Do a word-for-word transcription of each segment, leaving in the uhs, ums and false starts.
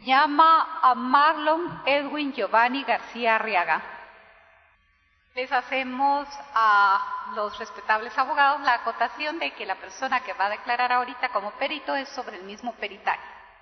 llama a Marlon Edwin Giovanni García Arriaga. Les hacemos a los respetables abogados la acotación de que la persona que va a declarar ahorita como perito es sobre el mismo peritaje.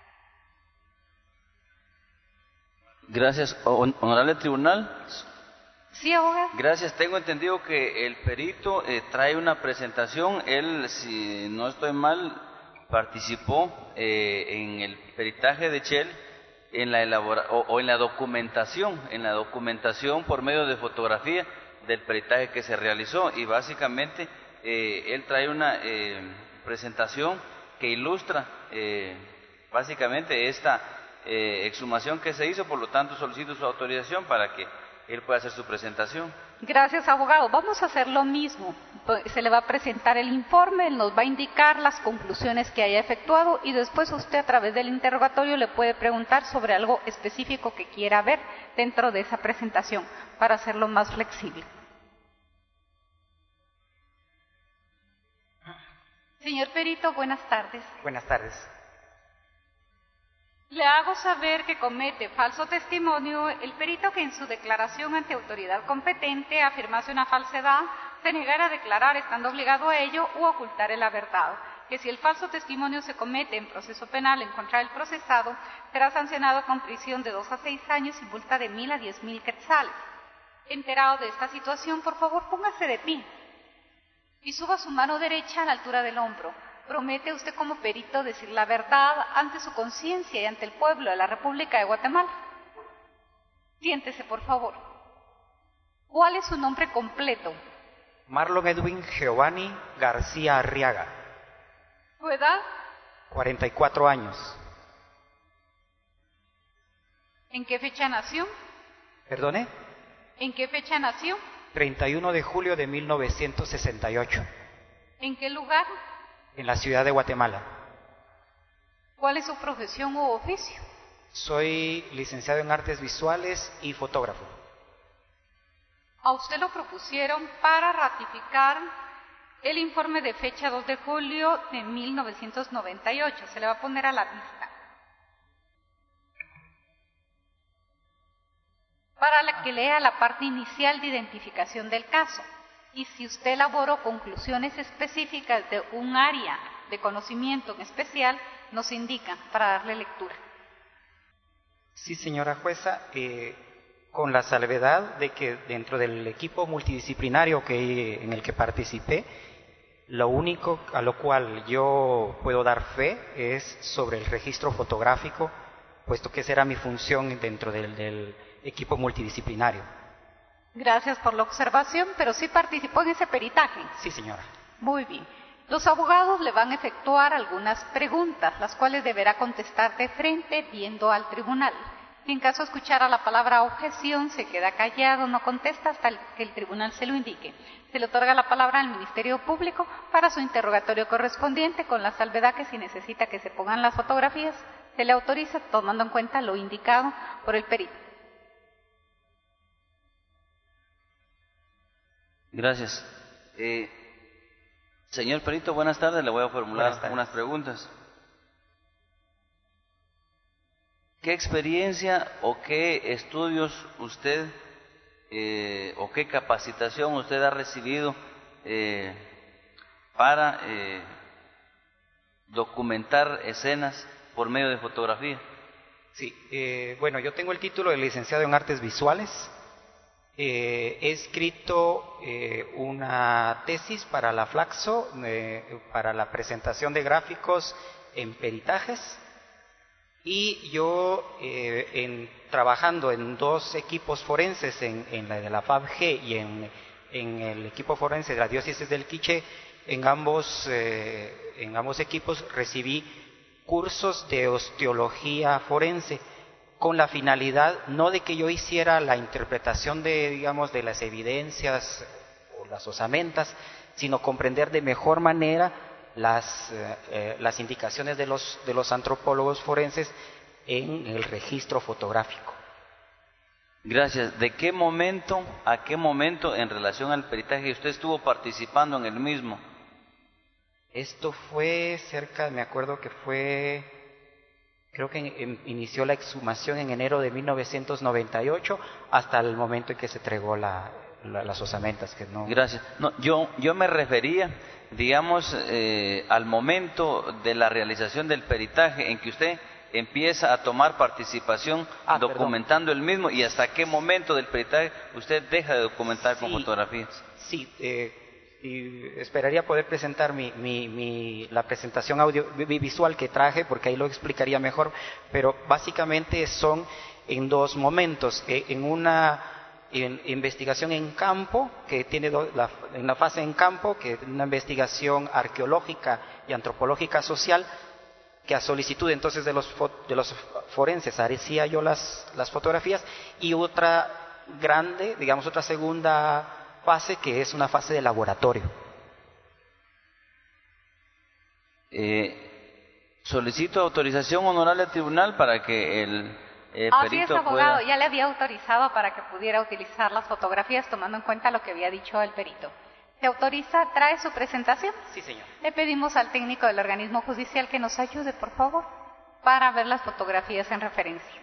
Gracias, honorable tribunal. Sí, abogado. Gracias, tengo entendido que el perito eh, trae una presentación. Él, si no estoy mal, participó eh, en el peritaje de Shell en la elabora o, o en la documentación, en la documentación por medio de fotografía del peritaje que se realizó, y básicamente eh, él trae una eh, presentación que ilustra eh, básicamente esta eh, exhumación que se hizo. Por lo tanto, solicito su autorización para que él pueda hacer su presentación. Gracias, abogado. Vamos a hacer lo mismo. Se le va a presentar el informe, él nos va a indicar las conclusiones que haya efectuado y después usted a través del interrogatorio le puede preguntar sobre algo específico que quiera ver dentro de esa presentación para hacerlo más flexible. Señor perito, buenas tardes. Buenas tardes. Le hago saber que comete falso testimonio el perito que en su declaración ante autoridad competente afirmase una falsedad, se negara a declarar estando obligado a ello u ocultare la verdad, que si el falso testimonio se comete en proceso penal en contra del procesado, será sancionado con prisión de dos a seis años y multa de mil a diez mil quetzales. Enterado de esta situación, por favor, póngase de pie y suba su mano derecha a la altura del hombro. ¿Promete usted como perito decir la verdad ante su conciencia y ante el pueblo de la República de Guatemala? Siéntese, por favor. ¿Cuál es su nombre completo? Marlon Edwin Giovanni García Arriaga. ¿Su edad? cuarenta y cuatro años. ¿En qué fecha nació? ¿Perdone? ¿En qué fecha nació? treinta y uno de julio de mil novecientos sesenta y ocho. ¿En qué lugar? En la ciudad de Guatemala. ¿Cuál es su profesión u oficio? Soy licenciado en artes visuales y fotógrafo. A usted lo propusieron para ratificar el informe de fecha dos de julio de mil novecientos noventa y ocho. Se le va a poner a la vista. Para que lea la parte inicial de identificación del caso. Y si usted elaboró conclusiones específicas de un área de conocimiento en especial, nos indica para darle lectura. Sí, señora jueza, eh, con la salvedad de que dentro del equipo multidisciplinario que, en el que participé, lo único a lo cual yo puedo dar fe es sobre el registro fotográfico, puesto que esa era mi función dentro del, del equipo multidisciplinario. Gracias por la observación, pero sí participó en ese peritaje. Sí, señora. Muy bien. Los abogados le van a efectuar algunas preguntas, las cuales deberá contestar de frente viendo al tribunal. Si en caso de escuchar a la palabra objeción, se queda callado, no contesta hasta que el tribunal se lo indique. Se le otorga la palabra al Ministerio Público para su interrogatorio correspondiente, con la salvedad que si necesita que se pongan las fotografías, se le autoriza tomando en cuenta lo indicado por el perito. Gracias. Eh, señor perito, buenas tardes. Le voy a formular unas preguntas. ¿Qué experiencia o qué estudios usted eh, o qué capacitación usted ha recibido eh, para eh, documentar escenas por medio de fotografía? Sí, eh, bueno, yo tengo el título de licenciado en artes visuales. Eh, he escrito eh, una tesis para la Flaxo, eh, para la presentación de gráficos en peritajes, y yo eh, en, trabajando en dos equipos forenses, en, en la de la F A B G y en, en el equipo forense de la diócesis del Quiché, en ambos, eh, en ambos equipos recibí cursos de osteología forense, con la finalidad no de que yo hiciera la interpretación de, digamos, de las evidencias o las osamentas, sino comprender de mejor manera las, eh, las indicaciones de los, de los antropólogos forenses en el registro fotográfico. Gracias. ¿De qué momento a qué momento en relación al peritaje usted estuvo participando en el mismo? Esto fue cerca, me acuerdo que fue Creo que en, en, inició la exhumación en enero de mil novecientos noventa y ocho hasta el momento en que se entregó la, la, las osamentas. Que no... Gracias. No, yo, yo me refería, digamos, eh, al momento de la realización del peritaje en que usted empieza a tomar participación ah, documentando perdón. el mismo, y hasta qué momento del peritaje usted deja de documentar sí, con fotografías. Sí, eh, y esperaría poder presentar mi, mi, mi, la presentación audiovisual que traje, porque ahí lo explicaría mejor, pero básicamente son en dos momentos. Eh, en una en, investigación en campo, que tiene do, la, en la fase en campo, que es una investigación arqueológica y antropológica social, que a solicitud entonces de los, de los forenses hacía yo las, las fotografías, y otra grande, digamos otra segunda fase, que es una fase de laboratorio. Eh, solicito autorización honorable al tribunal para que el eh, Así perito es, abogado, pueda... ya le había autorizado para que pudiera utilizar las fotografías tomando en cuenta lo que había dicho el perito. ¿Se autoriza? ¿Trae su presentación? Sí, señor. Le pedimos al técnico del organismo judicial que nos ayude, por favor, para ver las fotografías en referencia.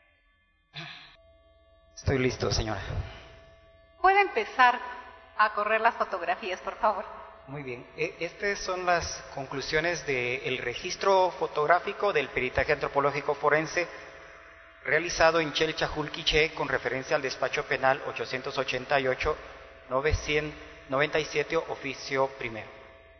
Estoy listo, señora. ¿Puede empezar a correr las fotografías, por favor? Muy bien. Estas son las conclusiones del registro fotográfico del peritaje antropológico forense realizado en Chelchajul-Quiché con referencia al despacho penal ochocientos ochenta y ocho novecientos noventa y siete, oficio primero.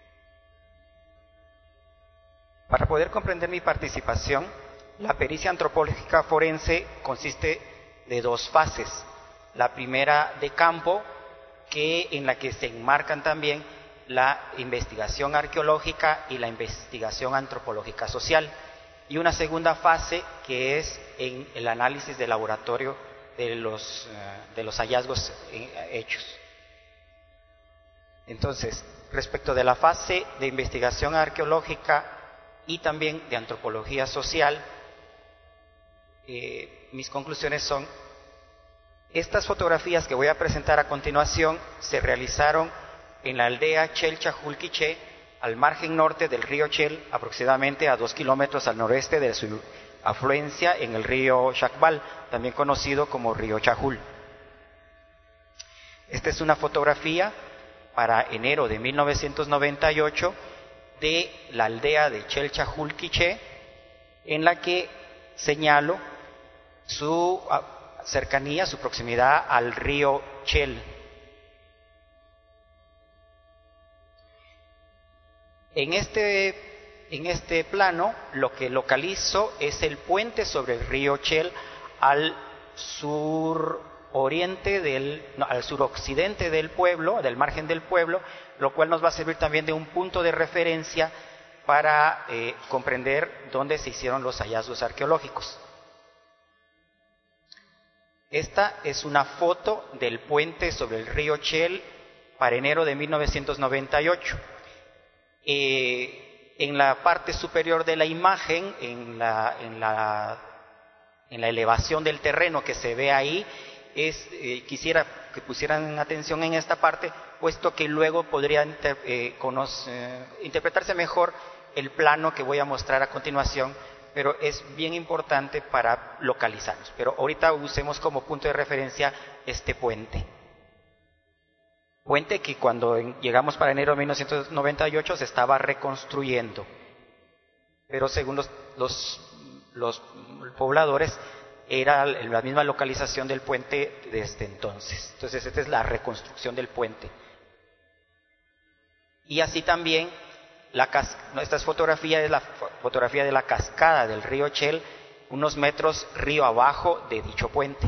Para poder comprender mi participación, la pericia antropológica forense consiste de dos fases. La primera de campo, que en la que se enmarcan también la investigación arqueológica y la investigación antropológica social, y una segunda fase que es en el análisis de laboratorio de los, de los hallazgos hechos. Entonces, respecto de la fase de investigación arqueológica y también de antropología social, eh, mis conclusiones son: estas fotografías que voy a presentar a continuación se realizaron en la aldea Chelchajul-Quiché, al margen norte del río Chel, aproximadamente a dos kilómetros al noreste de su afluencia en el río Chacbal, también conocido como río Chajul. Esta es una fotografía para enero de mil novecientos noventa y ocho de la aldea de Chelchajul-Quiché, en la que señalo su cercanía, su proximidad al río Chel. En este, en este plano, lo que localizo es el puente sobre el río Chel al sur oriente del, no, al suroccidente del pueblo, del margen del pueblo, lo cual nos va a servir también de un punto de referencia para eh, comprender dónde se hicieron los hallazgos arqueológicos. Esta es una foto del puente sobre el río Chel para enero de mil novecientos noventa y ocho. Eh, en la parte superior de la imagen, en la, en la, en la elevación del terreno que se ve ahí, es, eh, quisiera que pusieran atención en esta parte, puesto que luego podría inter, eh, conocer, eh, interpretarse mejor el plano que voy a mostrar a continuación, pero es bien importante para localizarnos. Pero ahorita usemos como punto de referencia este puente. Puente que cuando llegamos para enero de mil novecientos noventa y ocho se estaba reconstruyendo, pero según los, los, los pobladores era la misma localización del puente desde entonces. Entonces esta es la reconstrucción del puente. Y así también, la cas esta fotografía es la fotografía de la cascada del río Chel, unos metros río abajo de dicho puente.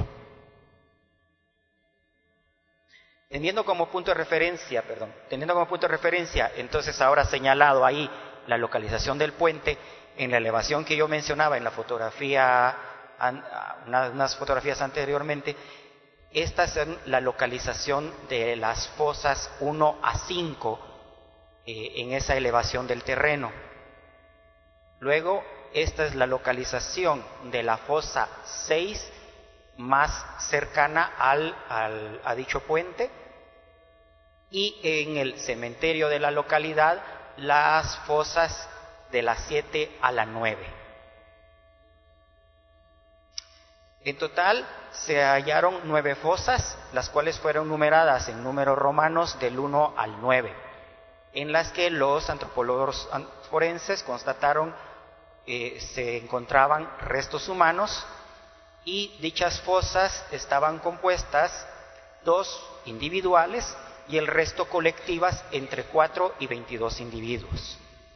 Teniendo como punto de referencia, perdón, teniendo como punto de referencia, entonces ahora señalado ahí la localización del puente, en la elevación que yo mencionaba en la fotografía, unas, unas fotografías anteriormente, esta es la localización de las fosas uno a cinco eh, en esa elevación del terreno. Luego, esta es la localización de la fosa seis más cercana al, al, a dicho puente, y en el cementerio de la localidad las fosas de la siete a la nueve. En total se hallaron nueve fosas, las cuales fueron numeradas en números romanos del uno al nueve, en las que los antropólogos forenses constataron eh, se encontraban restos humanos, y dichas fosas estaban compuestas dos individuales y el resto colectivas entre cuatro y veintidós individuos.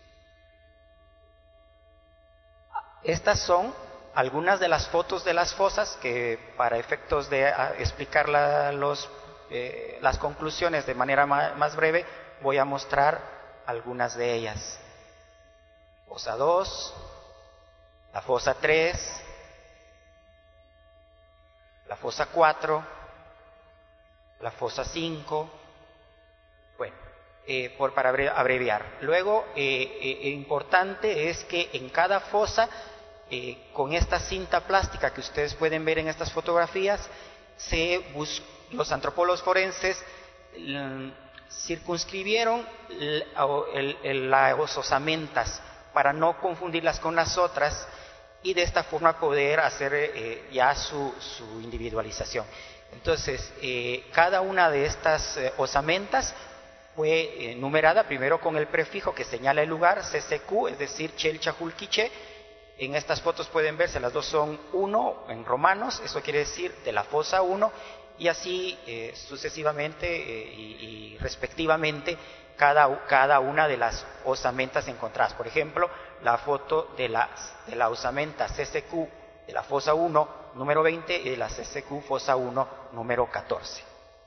Estas son algunas de las fotos de las fosas que, para efectos de a, explicar la, los, eh, las conclusiones de manera ma, más breve, voy a mostrar algunas de ellas. Fosa dos, la fosa tres, la fosa cuatro, la fosa cinco, bueno, eh, por, para abreviar. Luego, eh, eh, importante es que en cada fosa, eh, con esta cinta plástica que ustedes pueden ver en estas fotografías, se bus los antropólogos forenses l circunscribieron l el, el, las osamentas para no confundirlas con las otras, y de esta forma poder hacer eh, ya su, su individualización. Entonces, eh, cada una de estas eh, osamentas fue eh, numerada primero con el prefijo que señala el lugar, C C Q, es decir, Chelchahulquiche. En estas fotos pueden verse, las dos son uno en romanos, eso quiere decir de la fosa uno, y así eh, sucesivamente eh, y, y respectivamente cada, cada una de las osamentas encontradas. Por ejemplo, la foto de la, de la osamenta C C Q de la fosa uno, número veinte, y de la C C Q fosa uno, número catorce.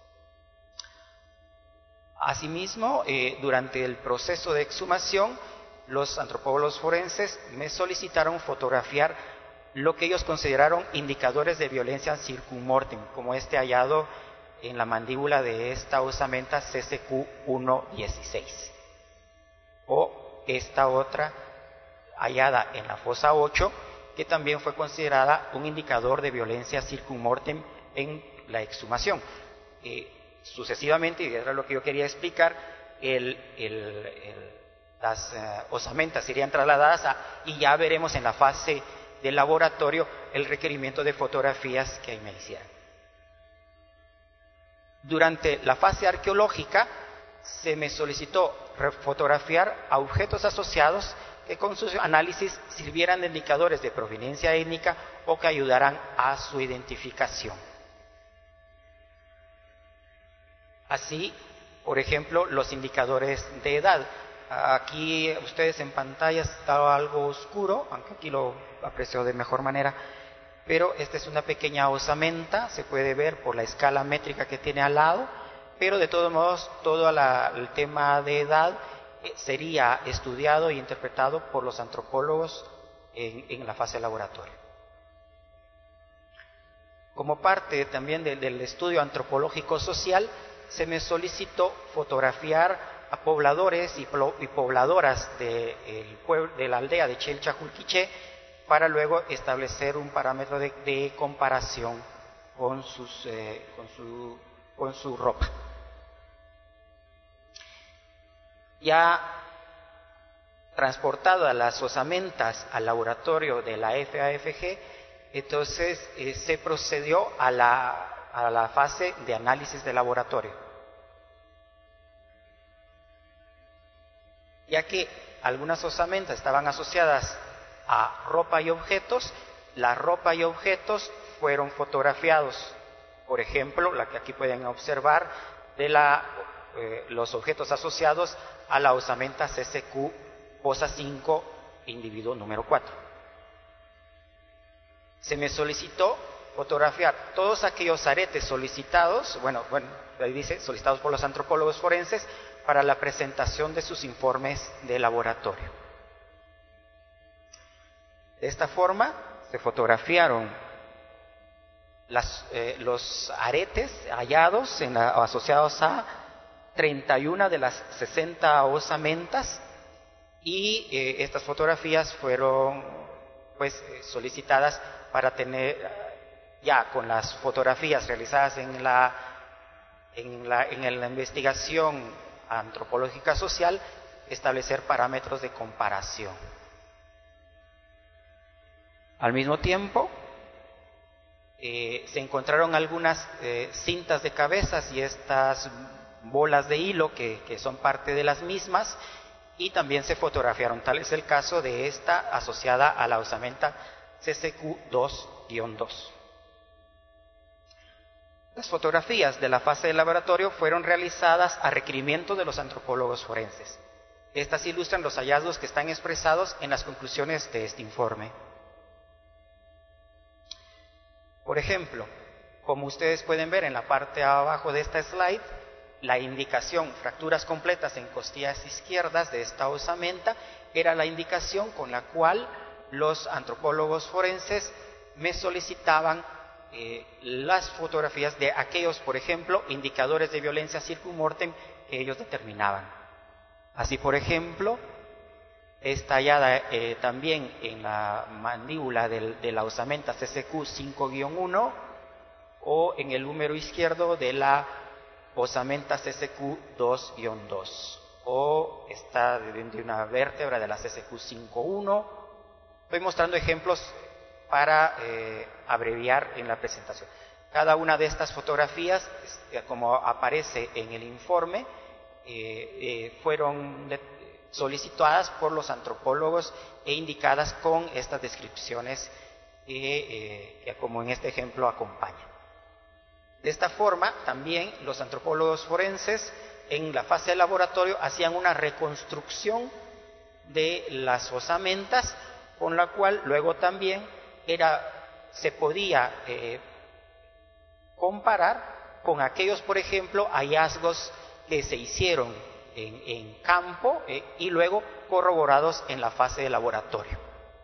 Asimismo, eh, durante el proceso de exhumación, los antropólogos forenses me solicitaron fotografiar lo que ellos consideraron indicadores de violencia circunmortem, como este hallado en la mandíbula de esta osamenta C C Q uno dieciséis, o esta otra hallada en la fosa ocho, que también fue considerada un indicador de violencia circunmortem en la exhumación. Eh, sucesivamente, y era lo que yo quería explicar, el, el, el, las uh, osamentas irían trasladadas a, y ya veremos en la fase del laboratorio el requerimiento de fotografías que ahí me hicieran. Durante la fase arqueológica se me solicitó fotografiar a objetos asociados que con sus análisis sirvieran de indicadores de proveniencia étnica o que ayudaran a su identificación. Así, por ejemplo, los indicadores de edad. Aquí ustedes en pantalla está algo oscuro, aunque aquí lo aprecio de mejor manera, pero esta es una pequeña osamenta, se puede ver por la escala métrica que tiene al lado, pero de todos modos todo la, el tema de edad sería estudiado e interpretado por los antropólogos en, en la fase laboratorio. Como parte también de, del estudio antropológico social, se me solicitó fotografiar a pobladores y, y pobladoras de, el pueblo, de la aldea de Chelchahulquiche, para luego establecer un parámetro de, de comparación con, sus, eh, con, su, con su ropa. Ya transportadas las osamentas al laboratorio de la F A F G, entonces eh, se procedió a la, a la fase de análisis de laboratorio. Ya que algunas osamentas estaban asociadas a ropa y objetos, la ropa y objetos fueron fotografiados. Por ejemplo, la que aquí pueden observar de la, eh, los objetos asociados a la osamenta C C Q fosa cinco, individuo número cuatro. Se me solicitó fotografiar todos aquellos aretes solicitados, bueno, bueno, ahí dice, solicitados por los antropólogos forenses para la presentación de sus informes de laboratorio. De esta forma se fotografiaron las, eh, los aretes hallados en la, asociados a treinta y una de las sesenta osamentas, y eh, estas fotografías fueron pues solicitadas para tener ya con las fotografías realizadas en la en la, en la investigación antropológica social, establecer parámetros de comparación. Al mismo tiempo, Eh, se encontraron algunas eh, cintas de cabezas y estas bolas de hilo que, que son parte de las mismas, y también se fotografiaron. Tal es el caso de esta asociada a la osamenta C C Q dos guion dos. Las fotografías de la fase de laboratorio fueron realizadas a requerimiento de los antropólogos forenses. Estas ilustran los hallazgos que están expresados en las conclusiones de este informe. Por ejemplo, como ustedes pueden ver en la parte de abajo de esta slide, la indicación fracturas completas en costillas izquierdas de esta osamenta era la indicación con la cual los antropólogos forenses me solicitaban eh, las fotografías de aquellos, por ejemplo, indicadores de violencia circunmortem que ellos determinaban. Así, por ejemplo, es tallada eh, también en la mandíbula del, de la osamenta C C Q cinco guion uno o en el húmero izquierdo de la osamenta C C Q dos guion dos, o está de una vértebra de la C C Q cinco guion uno. Estoy mostrando ejemplos para eh, abreviar en la presentación. Cada una de estas fotografías, como aparece en el informe, eh, eh, fueron de, solicitadas por los antropólogos e indicadas con estas descripciones eh, eh, que como en este ejemplo acompañan. De esta forma, también los antropólogos forenses en la fase de laboratorio hacían una reconstrucción de las osamentas, con la cual luego también era, se podía eh, comparar con aquellos, por ejemplo, hallazgos que se hicieron en, en campo eh, y luego corroborados en la fase de laboratorio.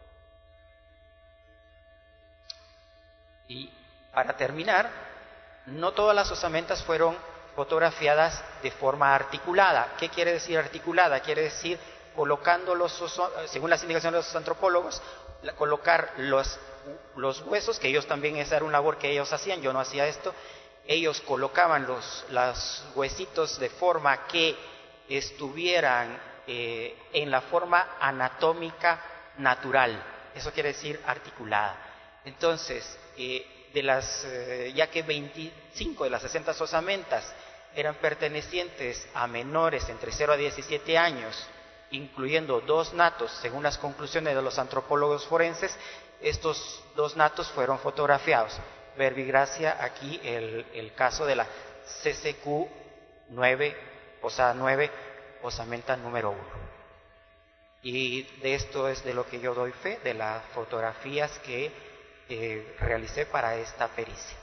Y para terminar, no todas las osamentas fueron fotografiadas de forma articulada. ¿Qué quiere decir articulada? Quiere decir colocando los, según las indicaciones de los antropólogos, colocar los, los huesos, que ellos también, esa era una labor que ellos hacían, yo no hacía esto. Ellos colocaban los, los huesitos de forma que estuvieran eh, en la forma anatómica natural. Eso quiere decir articulada. Entonces, eh, de las, eh, ya que veinticinco de las sesenta osamentas eran pertenecientes a menores entre cero a diecisiete años, incluyendo dos natos, según las conclusiones de los antropólogos forenses, estos dos natos fueron fotografiados. Verbigracia, aquí el, el caso de la C C Q nueve, osada nueve, osamenta número uno. Y de esto es de lo que yo doy fe, de las fotografías que eh, realicé para esta pericia.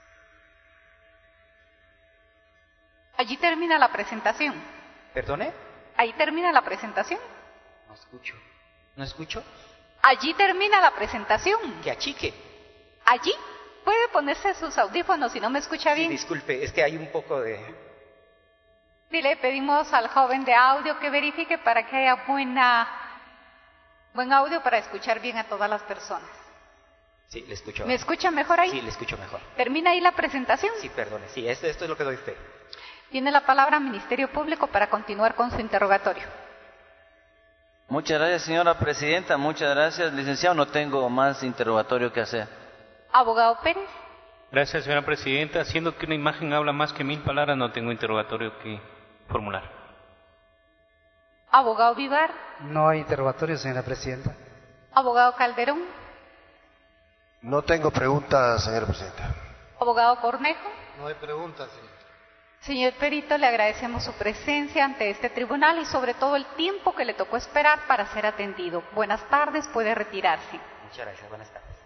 Allí termina la presentación. ¿Perdone? Ahí termina la presentación. No escucho. ¿No escucho? Allí termina la presentación. Que achique. Allí. ¿Puede ponerse sus audífonos si no me escucha bien? Sí, disculpe, es que hay un poco de... Dile, pedimos al joven de audio que verifique para que haya buena, buen audio para escuchar bien a todas las personas. Sí, le escucho. ¿Me escucha mejor ahí? Sí, le escucho mejor. ¿Termina ahí la presentación? Sí, perdone, sí, esto, esto es lo que doy fe. Tiene la palabra Ministerio Público para continuar con su interrogatorio. Muchas gracias, señora presidenta. Muchas gracias, licenciado. No tengo más interrogatorio que hacer. Abogado Pérez. Gracias, señora presidenta. Siendo que una imagen habla más que mil palabras, no tengo interrogatorio que formular. Abogado Vivar. No hay interrogatorio, señora presidenta. Abogado Calderón. No tengo preguntas, señora presidenta. Abogado Cornejo. No hay preguntas, señora. Señor Perito, le agradecemos su presencia ante este tribunal y sobre todo el tiempo que le tocó esperar para ser atendido. Buenas tardes, puede retirarse. Muchas gracias, buenas tardes.